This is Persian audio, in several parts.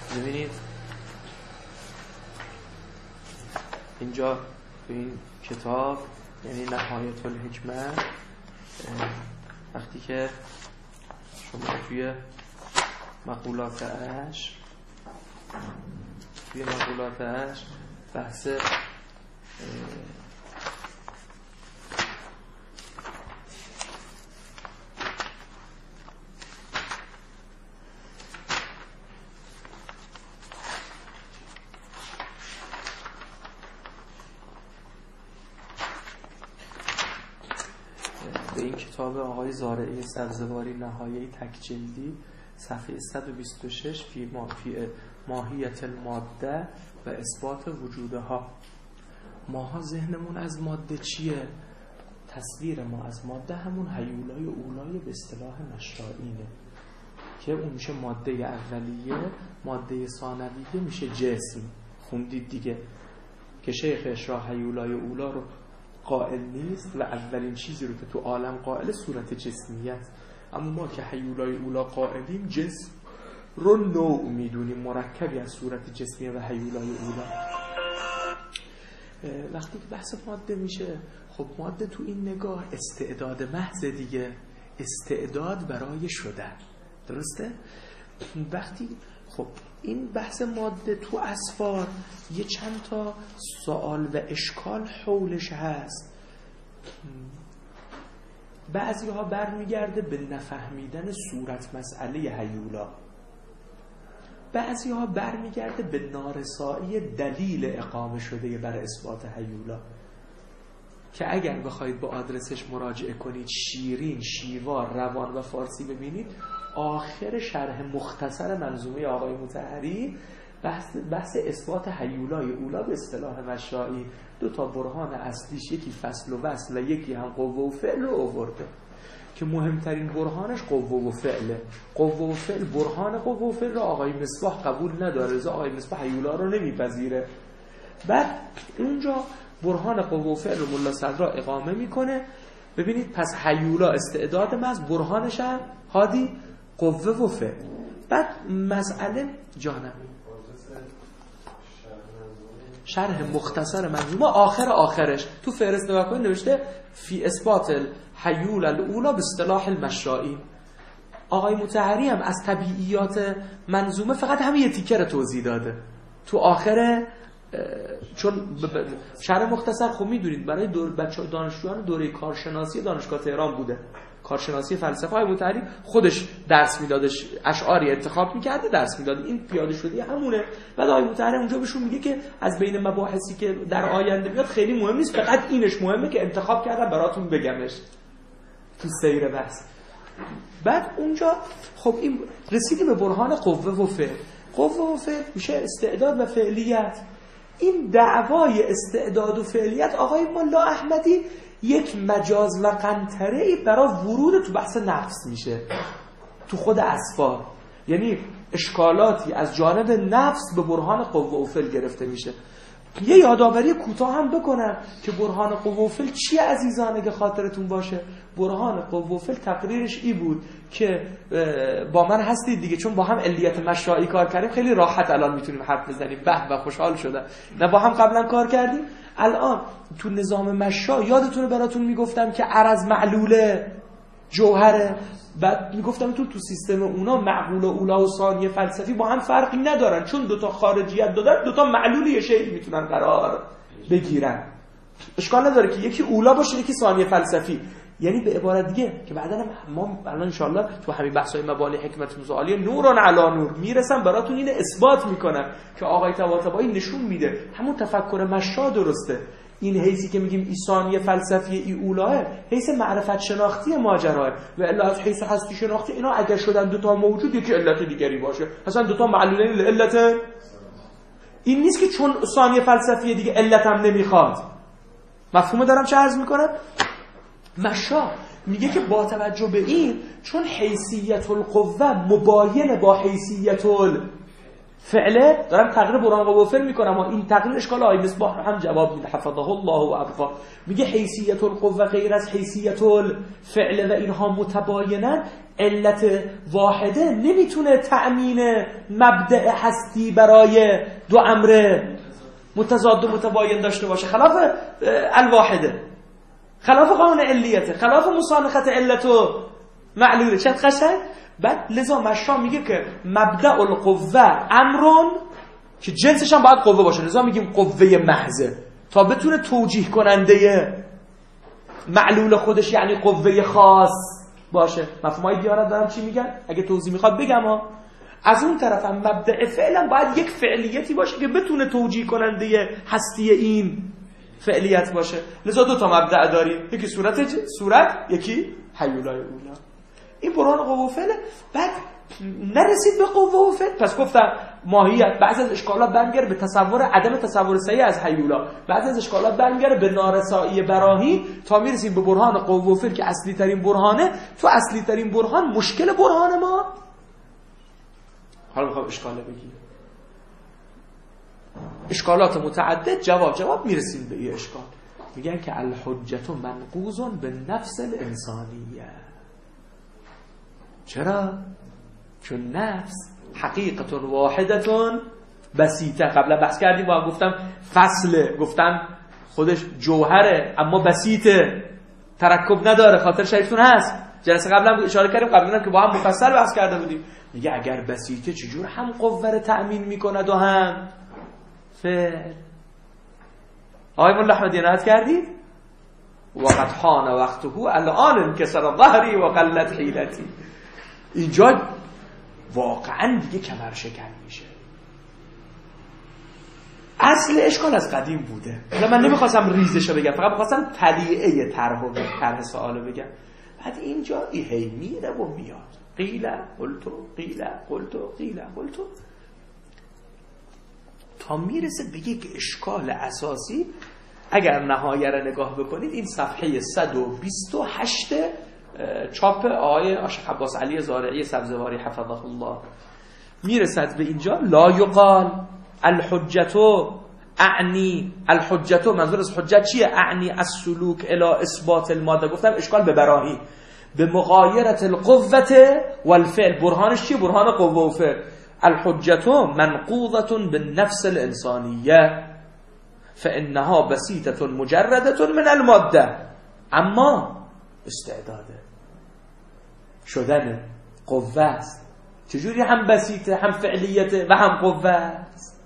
ببینید اینجا تو این کتاب یعنی نهایت الحکمه وقتی که شما توی مقولاتش بحث به این کتاب آقای زارعی سبزواری نهایه تک جلدی صفحه 126 فی ماهیت الماده و اثبات وجودها. ماها ذهنمون از ماده چیه؟ تصویر ما از ماده همون هیولای اولای به اصطلاح مشائینه که اون میشه ماده اولیه، ماده ثانویه میشه جسم. خوندید دیگه که شیخ اشراح هیولای اولا رو قائل نیست و اولین چیزی رو که تو عالم قائل صورت جسمیت، اما ما که هیولای اولا قائلیم جسم رو نوع میدونیم مرکبی از صورت جسمیه و هیولای اولا. وقتی که بحث ماده میشه، خب ماده تو این نگاه استعداد محض دیگه، استعداد برای شدن، درسته؟ وقتی خب این بحث ماده تو اسفار یه چند تا سوال و اشکال حولش هست. بعضی ها برمیگرده به نفهمیدن صورت مسئله هیولا، بعضی ها برمیگرده به نارسایی دلیل اقامه شده بر اثبات هیولا که اگر بخواید با آدرسش مراجعه کنید شیرین، شیوا، روان و فارسی ببینید، آخر شرح مختصر منظومه آقای مطهری بحث اثبات هیولای اولا به اصطلاح مشائی 2 برهان اصلیش، یکی فصل و وصل و یکی هم قوه و فعل رو آورده که مهمترین برهانش قوه و فعله. قوه و فعل، برهان قوه و فعل رو آقای مصباح قبول نداره، رضا آقای مصباح هیولا رو نمیپذیره. بعد اونجا برهان قوه و فعل رو ملا صدرا اقامه میکنه. ببینید پس هیولا استعداد محض، برهانش هم هادی قوه و فعل. بعد مسئله جانم شرح مختصر منظومه آخرش تو فهرست نگاه کنید نوشته فی اثبات الحیول الاولا به اصطلاح المشائین. آقای مطهری هم از طبیعیات منظومه فقط همین یه تیکه رو توضیح داده تو آخر، چون شرح مختصر خب میدونید برای دانشجویان دوره کارشناسی دانشگاه تهران بوده، کارشناسی فلسفه. آقای مطهری خودش درس میدادش، اشعاری انتخاب میکرده درس میداد، این پیاده شده همونه. بعد آقای مطهری اونجا بهشون میگه که از بین مباحثی که در آینده بیاد خیلی مهم نیست، فقط اینش مهمه که انتخاب کردم براتون بگمش تو سیر بحث. بعد اونجا خب این رسیدیم به برهان قوه و فعل. قوه و فعل میشه استعداد و فعلیت. این دعوای استعداد و فعلیت آقای ملا احمدی یک مجاز و قنطره‌ای برای ورود تو بحث نفس میشه تو خود اسفار، یعنی اشکالاتی از جانب نفس به برهان قوه و فعل گرفته میشه. یه یادآوری کوتاه هم بکنم که برهان قوه و فعل چیه عزیزان اگه خاطرتون باشه. برهان قوه و فعل تقریرش ای بود که با من هستید دیگه، چون با هم علیت مشائی کار کردیم خیلی راحت الان میتونیم حرف بزنیم، به و خوشحال شدم. نه با هم قبلا کار کردیم، الان تو نظام مشا یادتونه براتون میگفتم که عرض معلوله جوهره، بعد میگفتم تو سیستم اونا معقول و اولا و ثانیه فلسفی با هم فرقی ندارن، چون 2 خارجیت دادن 2 معلول یه شیء میتونن قرار بگیرن. اشکال نداره که یکی اولا باشه یکی ثانیه فلسفی. یعنی به عبارت دیگه که بعدا ما الان ان شاء الله تو همین بحث‌های مبانی حکمت متعالیه نوران علی نور میرسم براتون اینو اثبات میکنم که آقای طباطبایی نشون میده همون تفکر مشا درسته. این حیثی که میگیم ثانیه فلسفی ای اولاه حیث معرفت شناختی ماجراه، و الا از حیث هستی شناختی اینا اگر شدن 2 موجود یکی علت دیگری باشه، اصلا 2 معلولین علت این نیست که چون ثانیه فلسفی دیگه علت هم نمیخواد. مفهومه دارم چه عرض میکنم؟ مشا میگه که با توجه به این، چون حیثیت القوه مباین با حیثیت الفعله، دارم تقریر برهان قوه و فعل میکنم و این تقریر اشکال آقای مصباح هم جواب میده حفظه الله و ابقا. میگه حیثیت القوه غیر از حیثیت الفعله و اینها متباینن، علت واحده نمیتونه تأمین مبدأ هستی برای دو امر متضاد و متباین داشته باشه، خلاف الواحده، خلاف قانون علیته، خلاف مسانخت علت و معلوله. چه قشنگ. بعد لذا مشا میگه که مبدأ القوه امرون که جنسش هم باید قوه باشه، لذا میگیم قوه محضه تا بتونه توجیه کننده معلول خودش یعنی قوه خاص باشه. مفهومای دیانت دارم چی میگن؟ اگه توضیح میخواد بگم از اون طرف هم مبدأ فعلا باید یک فعلیتی باشه که بتونه توجیه کننده هستی این فعلیت باشه. لذا دو تا مبدأ داریم، یکی صورت یکی حیولای اولا. این برهان قوه و فعله. بعد نرسید به قوه و فعل، پس گفتم ماهیت بعضی از اشکالات برمیگره به تصور عدم تصور صحیح از حیولا، بعضی از اشکالات برمیگره به نارسایی براهی تا میرسیم به برهان قوه و فعل که اصلی ترین برهانه. تو اصلی ترین برهان مشکل برهان ما، حالا میخوام اشکاله بگیم، اشکالات متعدد جواب میرسیم به این اشکال. میگن که الحجت منقوض به نفس الانسانیه. چرا؟ چون نفس حقیقت واحدتون بسیطه. قبلا بحث کردیم با هم، گفتم فصله، گفتم خودش جوهره اما بسیطه، ترکب نداره. خاطر شریفتون هست جلسه قبلا اشاره کردیم، قبلا که با هم مفصل بحث کرده بودیم. میگه اگر بسیطه چجور هم قوه رو تأمین میکند و هم فعل. آقای مولا احمدی نهت کردید وقت حان وقته الان انکسر ظهری و قلت حیلتی. اینجا واقعا دیگه کمر شکن میشه. اصل اشکال از قدیم بوده. من نمیخواستم ریزشو بگم، فقط میخواستم تلیعه طرح سوالو بگم. بعد اینجا هی میره و میاد، قیل قلتو قیل قلتو قیل قلتو، تا میرسه به یک اشکال اساسی. اگر نهایه رو نگاه بکنید، این صفحه 128 چاپ آقای آشق عباس علی زارعی سبزواری حفظه الله میرسد به اینجا. لا یقال الحجتو اعنی، الحجتو منظور از حجت چیه؟ اعنی السلوک الی اثبات الماده. گفتم اشکال به براهی، به مغایرت القوه والفعل. برهانش چیه؟ برهان قوه و فعل. الحجتو منقوضه بالنفس الانسانیه فانها بسيطه مجرده من الماده. اما استعداده شدن قوه است. چجوری هم بسیطه، هم فعلیته و هم قوه است؟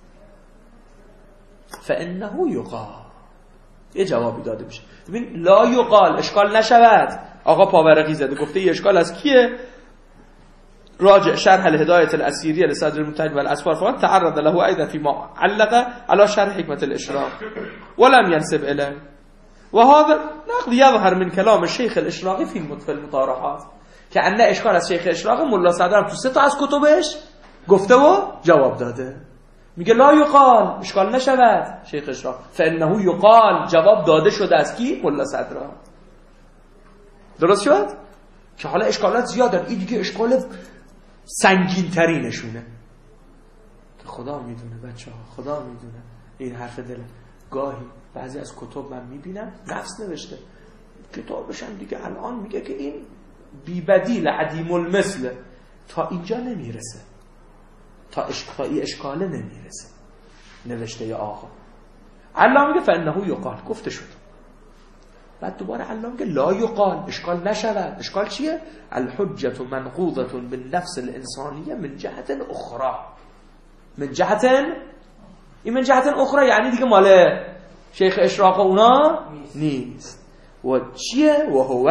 فانه یقال. یه جوابی داده میشه. ببین لا یقال اشکال نشود. آقا پاورقی زده گفته ای اشکال از کیه؟ راجع شرح الهدایة الأسيرية لصدر المنتهج والأسفار فقط تعرض له أيضا فيما علق على شرح حكمة الإشراق ولم ينسب إليه. وهذا نقد يظهر من كلام الشيخ الإشراقي في المطارحات كأن اشکال از شیخ اشراقی ملا صدرم تو 3 تا از کتبش گفته و جواب داده. میگه لا یقال اشکال نشود شیخ اشراق، فانه یقال جواب داده شده از کی؟ ملا صدرم. درست شد؟ که حالا اشکالات زیادن، این دیگه اشکال سنگین ترینشونه. خدا میدونه بچه‌ها، خدا میدونه. این حرف دل. گاهی بعضی از کتب من میبینم نفس نوشته کتابش هم دیگه الان میگه که این بی بدیل عدیم المثل، تا اینجا نمیرسه، تا این اشکاله نمیرسه نوشته یا آقا. علامه میگه فانه یقال، گفته شد. بعد دوباره علامه میگه لا یقال اشکال نشود. اشکال چیه؟ الحجت منقوضه بالنفس الانسانیه من جهت اخرى. من جهت این من جهت اخرى یعنی دیگه مال شیخ اشراق اونا نیست. و چیه؟ و هو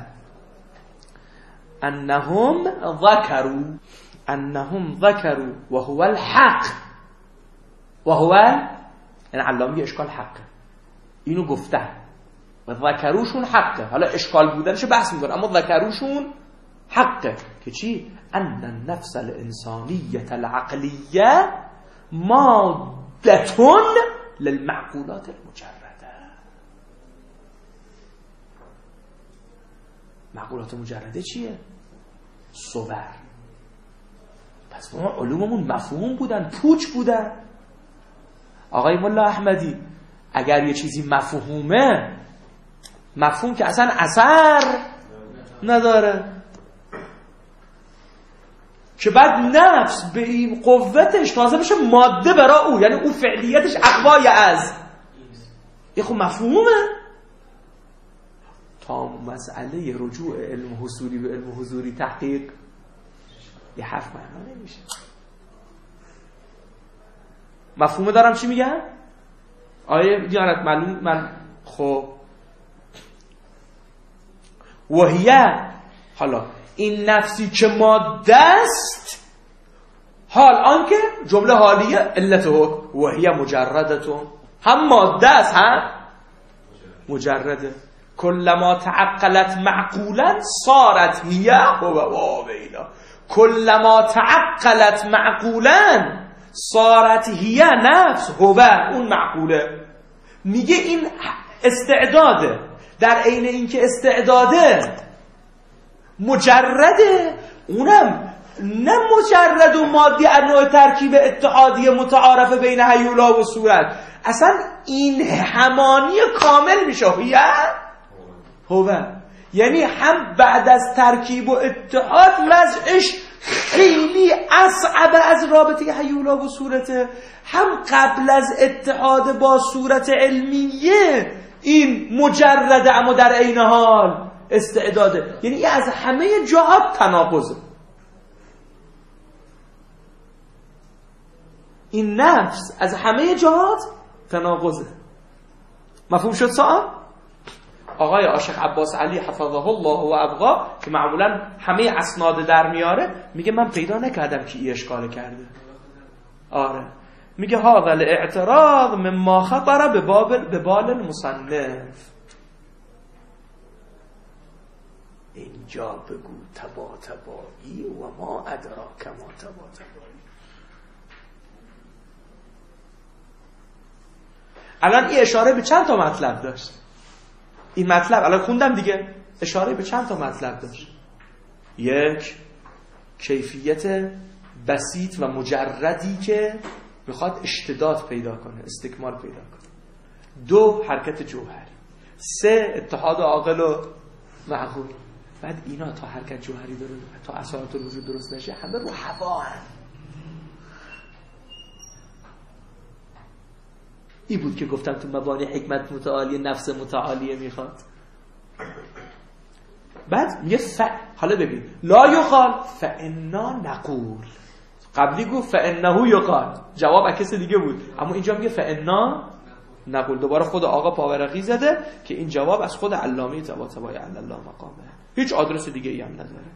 انهم ذکروا و هو الحق. و هو یعنی علامه میگه اشکال حقه، اینو گفتن و ذکروشون حقه. حالا اشکال بودنش بحث میکنه، اما ذکروشون حقه که چی؟ ان النفس الانسانیه العقلیه مادتون للمعقولات المجرده. معقولات مجرده چیه؟ صور. پس ما علوممون مفهوم بودن، پوچ بودن. آقای مولا احمدی اگر یه چیزی مفهومه، مفهوم که اصلا اثر نداره. که بعد نفس به این قوتش تازه بشه ماده برای او، یعنی او فعلیتش اقوای از یه خب مفهومه. تا مسئله رجوع علم حصولی به علم حضوری تحقیق یه حرف معنا نمیشه. مفهومه دارم چی میگم؟ آیه دیانت معلوم من خب وحیه، حالا این نفسی که ماده است، حال آنکه جمله حالیه علت حکم وحیه مجردتون، هم ماده است هم مجرده. کلما تعقلت معقولا صارت هیه هو واویلا. کلما تعقلت معقولا صارت هیه نفس هو اون معقوله. میگه این استعداده، در عین اینکه استعداده مجرده، اونم نه مجرد و مادی از نوع ترکیب اتحادی متعارف بین هیولا و صورت، اصلا این همانی کامل میشه هو، یعنی هم بعد از ترکیب و اتحاد وضعش خیلی اصعب از رابطه هیولا و صورته، هم قبل از اتحاد با صورت علمیه این مجرده اما در عین حال استعداده، یعنی از همه جهات تناقضه. این نفس از همه جهات تناقضه. مفهوم شد سوال؟ آقای عاشق عباس علی حفظه الله و ابقا که معمولا همه اسناد در میاره، میگه من پیدا نکردم که ای اشکال کرده. آره میگه هذا الاعتراض مما خطر به بال المصنف. اینجا بگو تبا تبایی و ما ادراک ما تبا تبایی. الان این اشاره به چند تا مطلب داشت؟ این مطلب الان خوندم دیگه، اشاره به چند تا مطلب داشت. یک، کیفیت بسیط و مجردی که میخواد اشتداد پیدا کنه، استکمال پیدا کنه. دو، حرکت جوهری. سه، اتحاد عاقل و معقول. بعد اینا تا حرکت جوهری درست، تا اصالت الوجود درست نشه، همه رو هوا هم. این بود که گفتم تو مبانی حکمت متعالی نفس متعالیه میخواد. بعد میگه حالا ببین لا یقال فانا نقول. قبلی گفت فانه یقال، جواب کسی دیگه بود، اما اینجا میگه فانا نقول. دوباره خود آقا پاورقی زده که این جواب از خود علامه طباطبایی علی الله مقامه، هیچ آدرس دیگه ای هم نداره.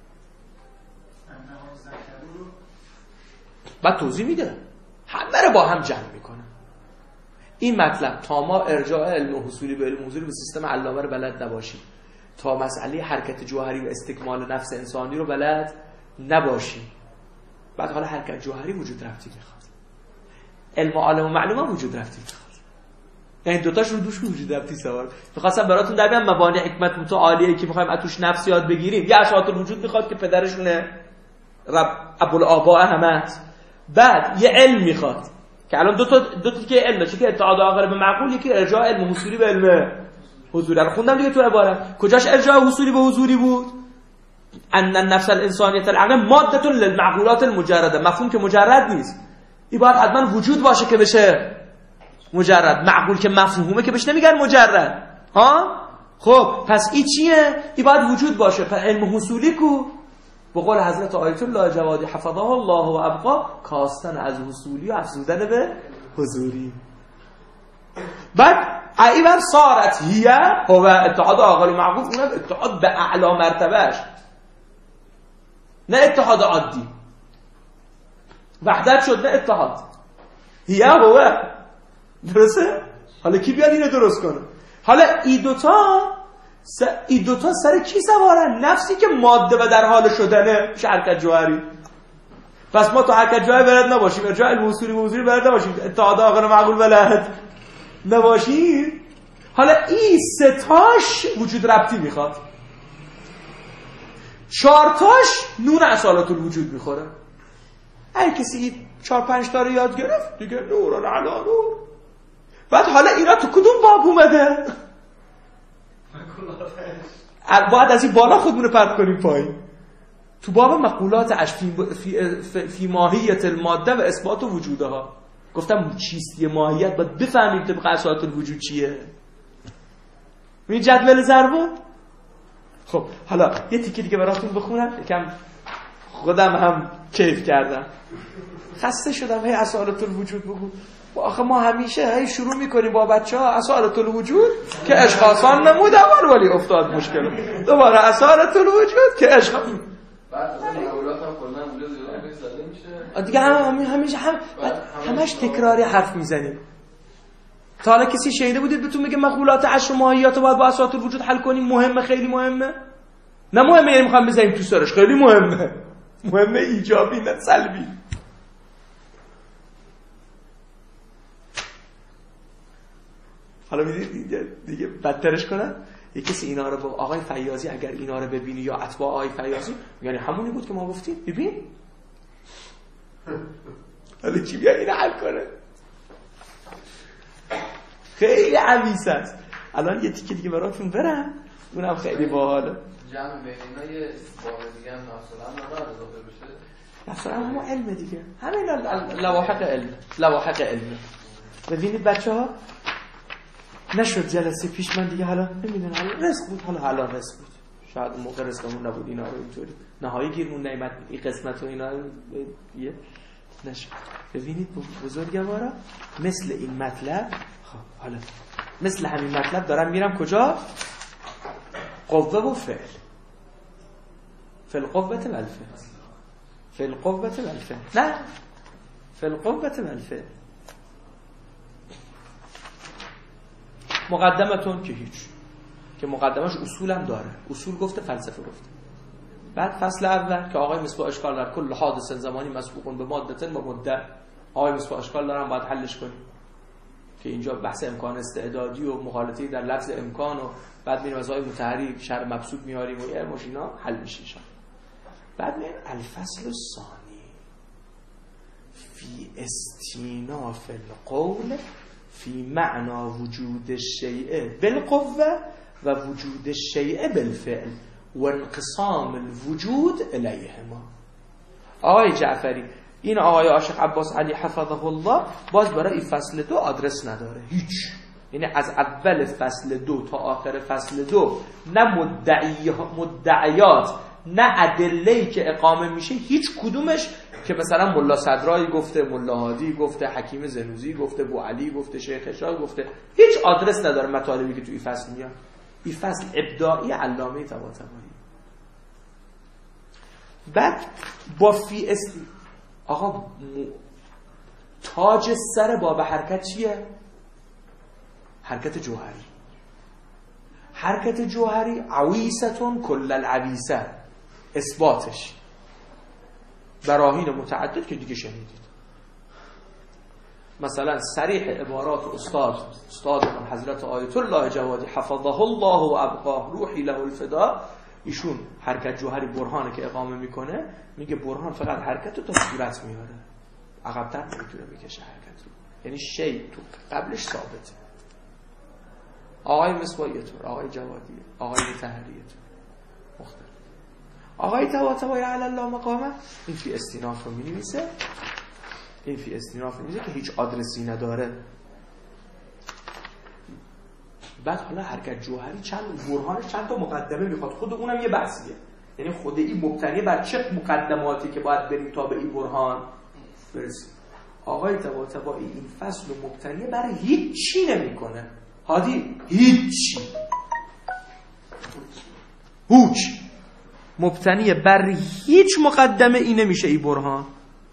بعد توضیح میده، همه رو با هم جمع میکنه. این مطلب تا ما ارجاع علم حصولی به علم حضوری به سیستم علامه رو بلد نباشیم، تا مسئله حرکت جوهری و استکمال نفس انسانی رو بلد نباشیم، بعد حالا حرکت جوهری وجود رفتی میخواد، علم عالم و معلومه وجود رفتی میخواد، یعنی دوتاش رو دوش وجود رفتی سوار. میخواستم براتون در بیان مبانی حکمت متعالیه که میخوایم اتوش نفس یاد بگیریم. یه اشعات الوجود میخواد که پدرشونه رب ابوالآباء همت، بعد یه علم میخواد که الان دو تا که علم داشته که اتحاد عاقل به معقول، یکی ارجاع علم حصولی به علم حضوری. رو خوندم دیگه تو عبارت، کجاش ارجاع حصولی به حضوری بود؟ ان النفس الانسانیه العقل ماده للمعقولات المجرده. مفهوم که مجرد نیست، این باید حتما وجود باشه که بشه مجرد. معقول که مفهومه که بهش نمیگن مجرد. ها خب پس این چیه؟ این باید وجود باشه. پس علم حصولی کو؟ به قول حضرت آیت الله جوادی حفظه الله و ابقا، کاستن از حصولی و افزودن به حضوری. بعد ایوان صارت هیه هو اتحاد عاقل و معقول، اونم اتحاد به اعلی مرتبهش، نه اتحاد عادی. وحدت شد نه اتحاد. هیه هو درسته؟ حالا کی بیاد اینو درست کنه؟ حالا ای دوتا سر کی سوارن؟ نفسی که ماده و در حال شدنه، میشه حرکت جوهری. پس ما تا حرکت جوهری بلد نباشیم، ارجاع علم حصولی و حضوری بلد نباشیم، اتحاد عاقل و معقول بلد نباشیم. حالا این ستاش وجود ربطی میخواد، چارتاش نون اصالت الوجود میخوره. هر کسی 4-5 تا رو یاد گرفت دیگه نور علی نور. بعد حالا اینا تو کدوم باب اومده؟ باید از این بالا خودمون رو پرت کنیم پایین. تو باب مقولات فی ماهیت الماده و اثبات وجودها گفتم چیستی ماهیت باید بفهمیم طبق اساس الوجود چیه. این جدول ضرب. خب حالا یه تیکه دیگه براتون بخونم، یکم خودم هم کیف کردم، خسته شدم هی اساسات الوجود بگو. آخه ما همیشه هی شروع میکنیم با بچه‌ها اساسات الوجود که عشق آسان نمود اول ولی افتاد مشکل، دوباره اساسات الوجود که عشق بعد از این اولات هم کلا اونجا زیاد میشه دیگه. همش تکراری حرف میزنیم. تا حالا کسی شنیده بودید بهتون میگه مقولات عشر ماهیات رو باید با اساسات الوجود حل کنیم؟ مهمه، خیلی مهمه. نه مهمه یعنی میخوام بزنیم تو سرش، خیلی مهمه. مهمه ایجابی نه سلبی. حالا میدید دیگه بدترش کنن. یه کسی اینا رو با آقای فیاضی اگر اینا رو ببینی یا اتباع آقای فیاضی یعنی همونی بود که ما گفتیم ببین حالا کی بیا اینو حل کنه؟ خیلی عمیس است. الان یه تیکه دیگه براتون برم، اونم خیلی باحاله. جمع بین اینا یه باب دیگه هم مثلا نداره اضافه بشه. مثلا همون علم دیگه، همین لواحق علم. ببینید بچه‌ها نشد جلسه پیش من دیگه، حالا نمیدونم حالا رزق بود، حالا رزق بود، شاید اون موقع رزقمون نبود اینا رو اینطوری نهایی گیرمون نیامد این قسمت و اینا دیگه نشد. ببینید بزرگوارا مثل این مطلب، خب حالا مثل همین مطلب دارم میرم کجا؟ قوه و فعل. فالقوة والفعل. فالقوة والفعل. نه فالقوة والفعل. مقدمتون که هیچ، که مقدمش اصول هم داره، اصول گفته فلسفه گفته. بعد فصل اول که آقای مصباح اشکال در کل حادث زمانی مسبوق به ماده و مدعا، آقای مصباح اشکال دارن باید حلش کنیم که اینجا بحث امکان استعدادی و مغالطه در لفظ امکان و بعد میریم از آقای متحری شر مبسوط میاریم و یه ماشینا حل میشه. بعد میریم الفصل الثانی فی استیناف القول فی معنا وجود الشیء بالقوه و وجود الشیء بالفعل و انقسام الوجود الیهما. آقای جعفری این آقای عاشق عباس علی حفظه الله باز برای این فصل 2 آدرس نداره هیچ، یعنی از اول فصل 2 تا آخر فصل 2 نه مدعیات نه ادله‌ای که اقامه میشه هیچ کدومش که مثلا ملا صدرایی گفته، ملا هادی گفته، حکیم زنوزی گفته، بو علی گفته، شیخ شاه گفته، هیچ آدرس نداره مطالبی که تو این فصل میاد. این فصل ابداعی علامه طباطبایی. بعد با فی آقا تاج سر باب حرکت چیه؟ حرکت جوهری. حرکت جوهری عویستون کل العویسه، اثباتش براهین متعدد که دیگه شنیدید. مثلا صریح عبارات استادمون حضرت آیت الله جوادی حفظه الله و ابقاه روحی له الفدا، ایشون حرکت جوهری برهانه که اقامه میکنه، میگه برهان فقط حرکت رو تا صورت میاره، عقب‌تر نمیتونه بکشه حرکت رو، یعنی شی تو قبلش ثابته. آقای مصباحی طور، آقای جوادی، آقای مطهری طور مختلف. آقای طباطبایی علی الله مقامه این فی استیناف رو می‌نویسه، این فی استیناف می‌نویسه که هیچ آدرسی نداره. بعد حالا حرکت جوهری چند برهانش چند تا مقدمه میخواد، خود اونم یه بحثیه، یعنی خود این مبتنی بر چه مقدماتی که باید بریم تا به این برهان برسیم. آقای طباطبایی این فصل مبتنی بر هیچی نمیکنه. هادی هیچی، هوچ مبتنی بر هیچ مقدمه ای نمیشه این برهان.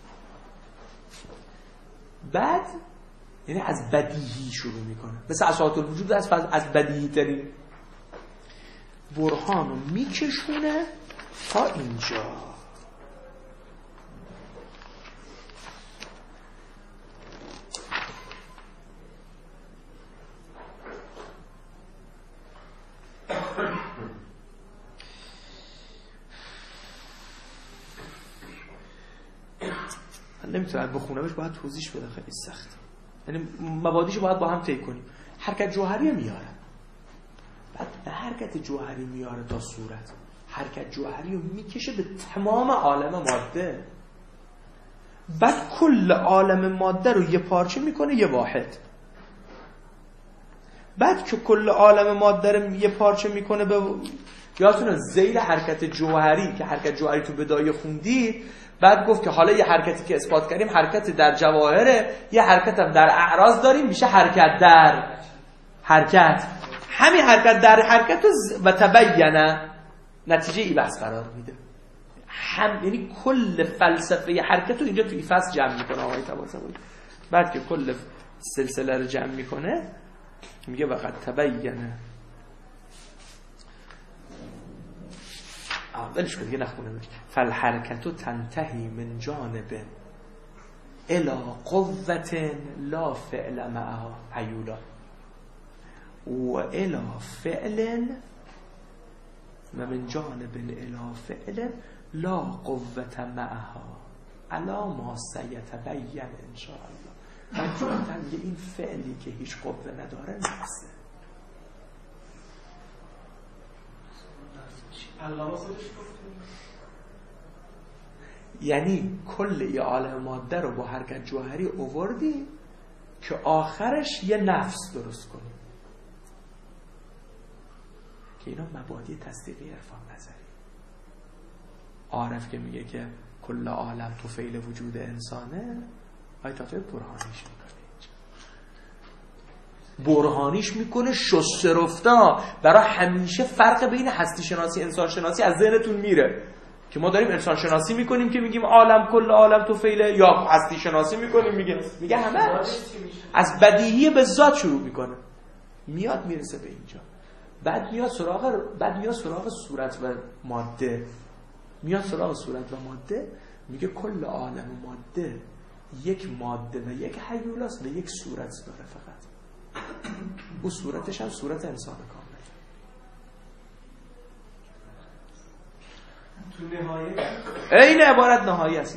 بعد یعنی از بدیهی شروع میکنه، مثل اساسات الوجود از بدیهی ترین برهانو میکشونه تا اینجا. من نمیتونم بخونمش، باید توضیح بده، خیلی سخته، یعنی مبادیشو باید با هم طی کنیم. حرکت جوهری میاره، بعد به حرکت جوهری میاره تا صورت. حرکت جوهری رو میکشه به تمام عالم ماده. بعد کل عالم ماده رو یه پارچه میکنه یه واحد. بعد که کل عالم ماده رو یه پارچه میکنه به یادتونه ذیل حرکت جوهری که حرکت جوهری تو بدایه خوندید، بعد گفت که حالا یه حرکتی که اثبات کردیم حرکت در جواهره، یه حرکت هم در اعراض داریم میشه حرکت در حرکت. همین حرکت در حرکت و تبینه نتیجه ای بحث قرار میده. یعنی کل فلسفه حرکت رو اینجا تو این فصل جمع میکنه آقای طباطبایی. بعد که کل سلسله رو جمع میکنه میگه وقت تبینه اولش که دیگه نخونه فالحرکت تنتهی من جانب الى قوت لا فعل معها حیولا و الى فعل و من جانب الى فعل لا قوت معها علا ما سیتبین انشاءالله. مجموعاً میگه این فعلی که هیچ قوه نداره نفسه. یعنی کل ای عالم ماده رو با حرکت جوهری آوردی که آخرش یه نفس درست کنی که اینا مبادی تصدیقی عرفان نظری. عارف که میگه که کل عالم تو فعل وجود انسانه، آیت طافه برهانیش میکنه، برهانیش میکنه شسته رفتا برای همیشه. فرق بین هستی شناسی انسان شناسی از ذهنتون میره که ما داریم انسان شناسی میکنیم که میگیم عالم کل عالم تو فعله، یا هستی شناسی میکنیم میگه همه از بدیهی به ذات شروع میکنه، میاد میرسه به اینجا، بعد میاد سراغ صورت و ماده، میگه کل عالم ماده یک ماده و یک حیولاست و یک صورت داره فقط. اون صورتش هم صورت انسان کامل. تو نهایت این عبارت نهایی است.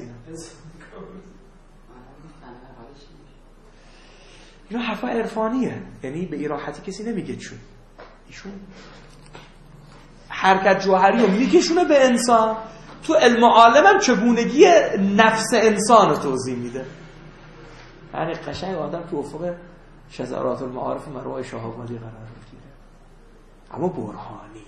اینا حرفا عرفانیه، یعنی به این راحتی کسی نمیگه چون ایشون حرکت جوهری رو میکشونه به انسان، تو علم عالم هم چگونگی نفس انسان رو توضیح میده. یعنی قشنگ آدم تو افق شذرات المعارف مروای شهابادی قرار میگیره، اما برهانی.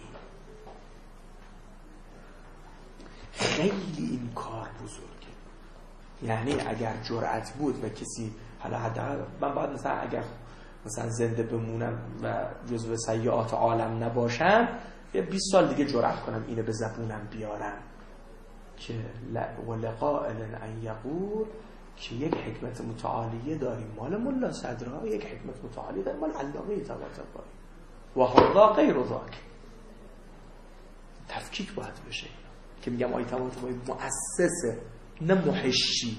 خیلی این کار بزرگه. یعنی اگر جرأت بود و کسی حداقل من باید مثلا زنده بمونم و جزو سیئات عالم نباشم، یه 20 سال دیگه جرأت کنم اینو به زبونم بیارم که ولقائل ان یقول که یک حکمت متعالیه داریم مال ملا صدرها، یک حکمت متعالیه داریم مال علامه طباطبایی و هذا غیر ذاک. تفکیک باید بشه که میگم آیه طباطبایی مؤسسه نه محشی.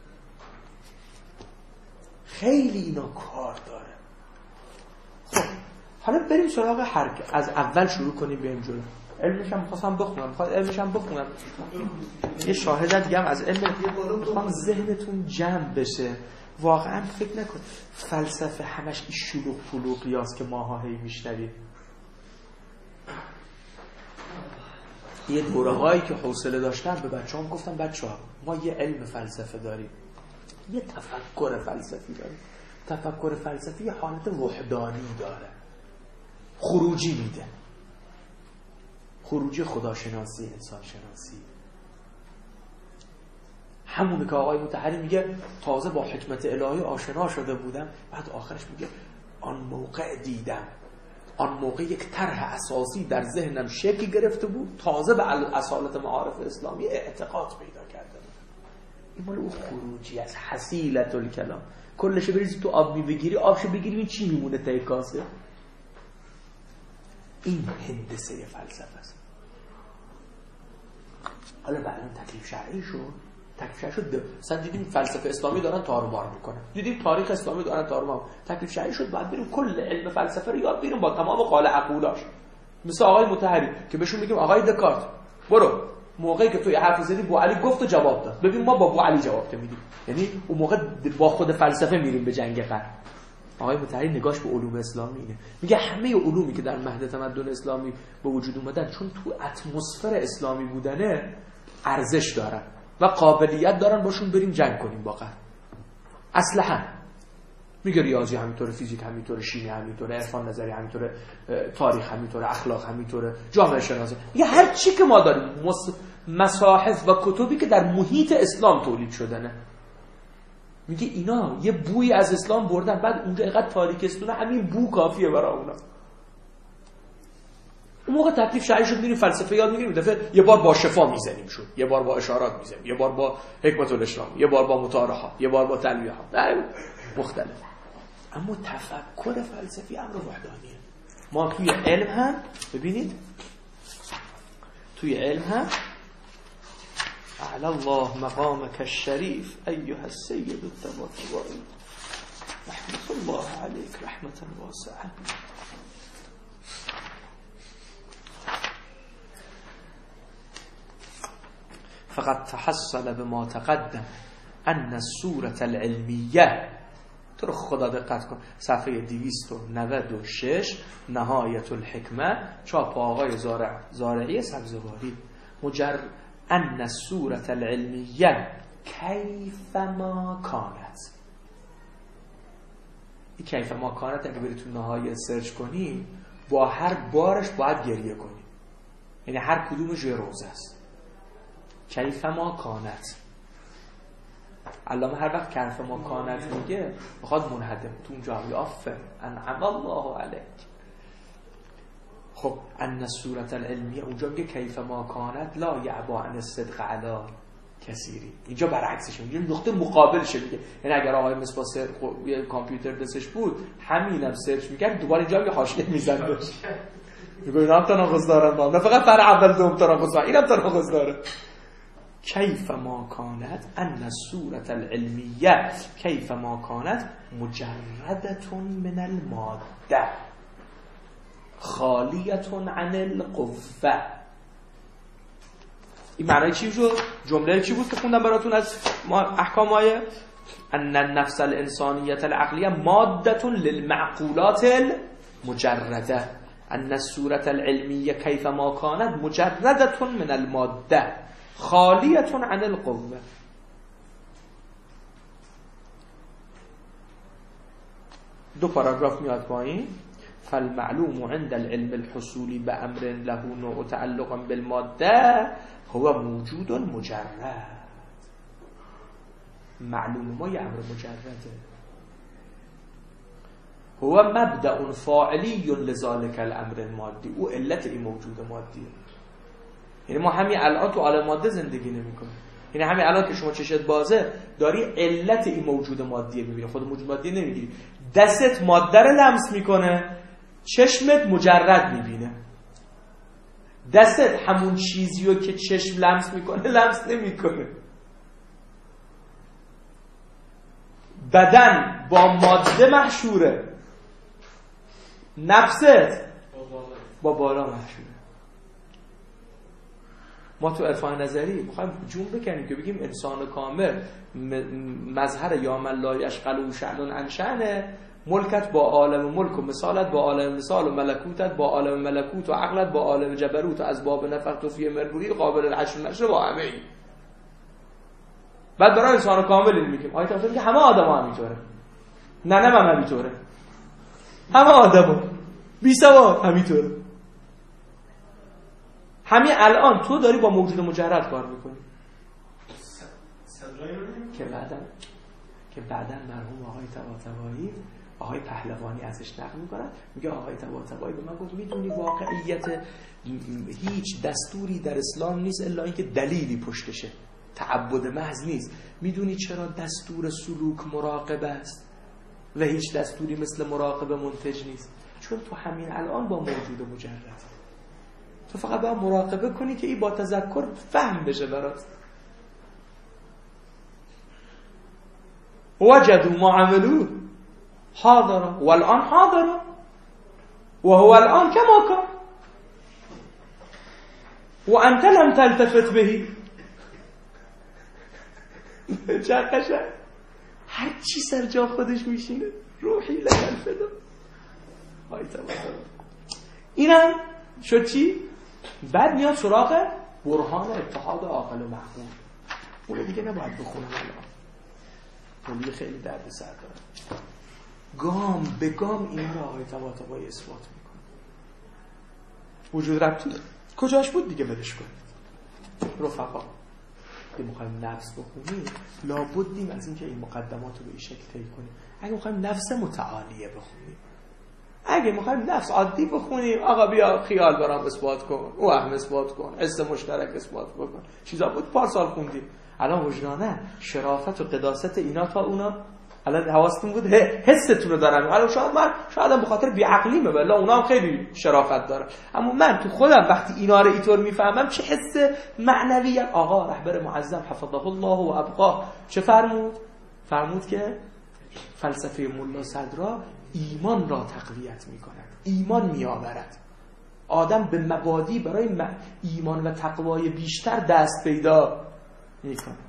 خیلی اینا کار داره. خب حالا بریم سراغ حرکت، از اول شروع کنیم بریم جلو. علمش هم می‌خواستم بخونم. یه شاهد دیگه هم از علم می‌خوام ذهنتون جمع بشه. واقعا فکر نکن فلسفه همش این شلوغ پلوغیاست که ماها هی میشنویم. یه دوره‌هایی که حوصله داشتم به بچه‌ام گفتم بچه‌ها ما یه علم فلسفه داریم، یه تفکر فلسفی داریم. تفکر فلسفی یه حالت وحدانی داره، خروجی میده، خروجی خداشناسی، انسان شناسی. همونه که آقای مطهری میگه تازه با حکمت الهی آشنا شده بودم، بعد آخرش میگه آن موقع دیدم، آن موقع یک طرح اساسی در ذهنم شکل گرفته بود، تازه به اصالت معارف اسلامی اعتقاد پیدا کرده بود. این مال اون خروجی از حصیلت الکلام. کلش بریزی تو آب میبگیری، آبشو بگیری این چی میمونه تای کاسه؟ این هندسه فلسفه است. حالا بعداً تکلیف شرعی شد. مثلا دیدیم فلسفه اسلامی دارن تارومار میکنن، دیدیم تاریخ اسلامی دارن تارومار. تکلیف شرعی شد بعد بریم کل علم فلسفه رو یاد بگیریم با تمام قال عقولاش. مثل آقای مطهری که بهشون میگیم آقای دکارت برو موقعی که توی حرف زدی بو علی گفت و جواب داد، ببین ما با بو علی جواب میدیم. یعنی اون موقع با خود فلسفه میریم به جنگ قرن. آقای مطهری نگاش به علوم اسلامی اینه، میگه همه علومی که در مهد تمدن اسلامی به وجود اومدن چون تو اتمسفر اسلامی بودنه ارزش دارن و قابلیت دارن باشون بریم جنگ کنیم واقعا. اصلا میگه ریاضی همینطوره، فیزیک همینطوره، شیمی همینطوره، عرفان نظری همینطوره، تاریخ همینطوره، اخلاق همینطوره، جامعه شناسی، میگه هر چی که ما داریم مصاحف و کتبی که در محیط اسلام تولید شدنه، میگه اینا یه بوی از اسلام بردن، بعد اونجا اینقدر تاریکستونه، همین بو کافیه برای اونا. اون موقع تکلیف شرعی شد، میریم فلسفه یاد میگیریم، دفعه یه بار با شفا میزنیم شد، یه بار با اشارات میزنیم، یه بار با حکمت الاسلام، یه بار با مطالعه، یه بار با تلویح ها، مختلف. اما تفکر فلسفی امر وحدانیه. ما توی علم هم ببینید، توی علم هم اعلی الله مقامک الشریف ایها السید الطباطبایی رحمت الله علیک رحمتا واسعه. فقط تحصل بما تقدم ان الصورة العلمیه، تو رو خدا دقت کن، صفحه 296 نهایت الحکمه، چاپ آقای زارعی سبزواری، ان الصورة العلمیه کیفما کانت. این کیفما کانت اگه بری تو نهایت سرچ کنی با هر بارش باید گریه کنی، یعنی هر کدومش یه روزه است. کیفما کانت، علامه هر وقت کیفما کانت میگه میخواد منهدم تو اونجا میگه آفر انعم الله علیک. خب ان الصورة العلمیه اونجا میگه کیفما کانت لا یعبا عن الصدق علی کثیری، اینجا برعکسشه، اینجا نقطه مقابلشه میگه. یعنی اگر آقای مصباح یه کامپیوتر دستش بود همینم سرچ میکرد، دوباره اینجا یه حاشیه میزد میگه اینا هم تناقض دارن، نه فقط فرع اول دوم تناقض دارن، اینم تناقض داره. کیف ما کانت ان الصورة العلمیه کیف ما کانت مجردة من الماده خالیة عن القوه. این معنی چی شد؟ جمله چی بود که خوندم براتون از احکام آیه؟ ان النفس الانسانیه العقلیه ماده للمعقولات المجرده. ان الصورة العلمیه کیف ما کانت مجردة من الماده خالیة عن القوه. دو پاراگراف میاد پایین. فالمعلوم عند العلم الحصولی بأمر له نوع تعلق بالماده هو موجود مجرد. معلوم ما یه امر مجرده، هو مبدأ فاعلی لذلك الامر المادی، او علت این موجود مادیه. یعنی ما همین الان تو عالم ماده زندگی نمی‌کنیم، یعنی همین الان که شما چشت بازه داری علت این موجود مادیه می‌بینی، خود موجود مادیه نمی‌گیری. دستت ماده رو لمس می‌کنه، چشمت مجرد می‌بینه. دستت همون چیزیو که چشم لمس می‌کنه لمس نمی‌کنه. بدن با ماده محشوره، نفست با بالا محشوره. ما تو عرفان نظری میخوایم جون بکنیم که بگیم انسان کامل مظهر یا من لا یشغل شأن عن شأنه، ملکت با عالم ملک و مثالت با عالم مثال و ملکوتت با عالم ملکوت و عقلت با عالم جبروت و از باب نفخت فی مربوری قابل الحشر نشر با همه این. بعد برای انسان کامل این میگیم آیت اصلا میگه همه آدم همینطوره، نه من همینطوره، همه آدم بی سواد همینطوره. همین الان تو داری با موجود مجرد کار میکنی که بعداً مرحوم آقای طباطبایی، آقای پهلوانی ازش نقل میکنن، میگه آقای طباطبایی به من گفت میدونی واقعیت هیچ دستوری در اسلام نیست الا اینکه دلیلی پشتشه، تعبد محض نیست. میدونی چرا دستور سلوک مراقبه است و هیچ دستوری مثل مراقبه منتج نیست؟ چون تو همین الان با موجود مجرد، تو فقط باید مراقبه کنی که این با تذکر فهم بشه برات. وجدوا ما عملوا حاضرا والآن حاضرا وهو الآن كما كان وانت لم تلتفت به. چه قشنگ، هر چی سر جا خودش میشینه، روحی لک الفدا. اینم شد چی؟ بعد میاد سراغ برهان اتحاد عاقل و معقول. اون دیگه نباید بخونم الان، اون خیلی درد سر داره. گام به گام این رو آقای طباطبایی اثبات میکنه. وجود ربطی کجاش بود دیگه بدش کنید رفقا. اگه میخوایم نفس بخونیم لابدیم از اینکه این مقدمات رو به این شکل طی کنیم. اگه میخوایم نفس متعالیه بخونیم، اگه میخوایم نفس عادی بخونیم، آقا بیا خیال برام اثبات کن، وهم اثبات کن، حس مشترک اثبات بکن، چیزا بود پارسال خوندیم. الان وجدانه شرافت و قداست اینا تا اونا الان حواستون بود حستون رو دارم. الان شاید به خاطر بیعقلیمه، ولی اونا هم خیلی شرافت دارن. اما من تو خودم وقتی اینا رو اینطور میفهمم چه حس معنوی. آقا رهبر معظم حفظه الله و ابقاه چه فرمود که فلسفه ملا صدرا ایمان را تقویت میکند، ایمان میآورد. آدم به مبادی برای ایمان و تقوای بیشتر دست پیدا میکنه.